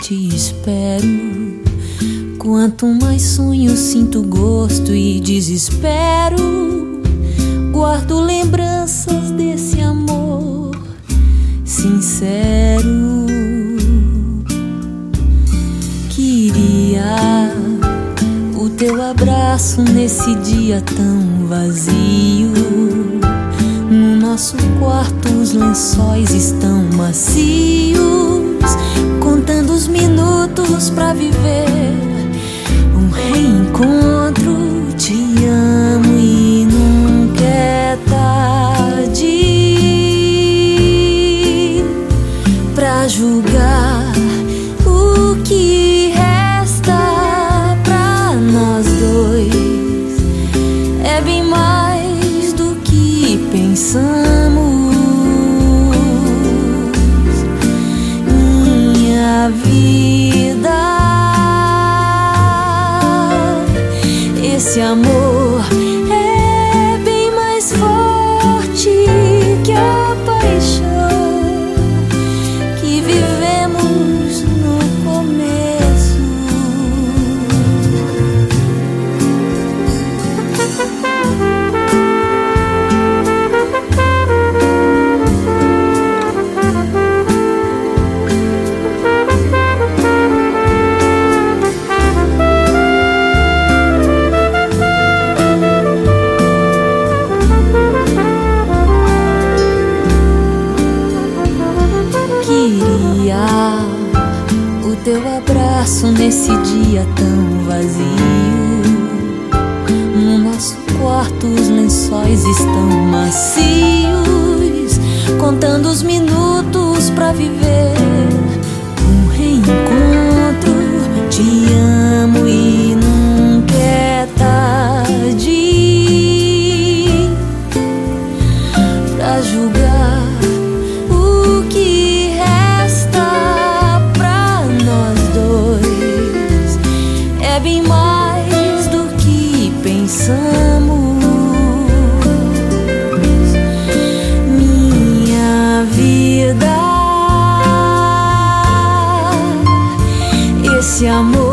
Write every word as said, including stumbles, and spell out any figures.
te espero. Quanto mais sonho, sinto gosto e desespero. Guardo lembranças desse amor sincero. Queria o teu abraço nesse dia tão vazio. No nosso quarto os lençóis estão macios, contando os minutos pra viver um reencontro. Te amo e nunca é tarde pra julgar o que resta pra nós dois. É bem mais do que pensamos. Minha vida, esse amor é bem mais forte que a paixão que vivemos no começo. Queria o teu abraço nesse dia tão vazio. No nosso quarto os lençóis estão macios, contando os minutos pra viver um reencontro. Te amo e nunca é tarde pra julgar o que resta pra nós dois. É bem mais do que pensamos. Minha vida, esse amor